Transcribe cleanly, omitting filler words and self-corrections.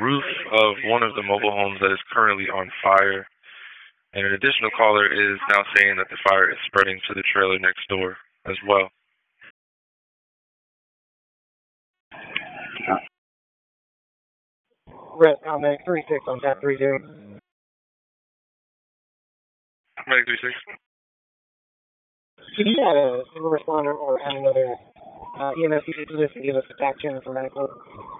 roof of one of the mobile homes that is currently on fire. And an additional caller is now saying that the fire is spreading to the trailer next door as well. Red Medic 36 on tap 30. Medic 36. Can you add a single responder or add another EMS to this to give us a back channel for medical?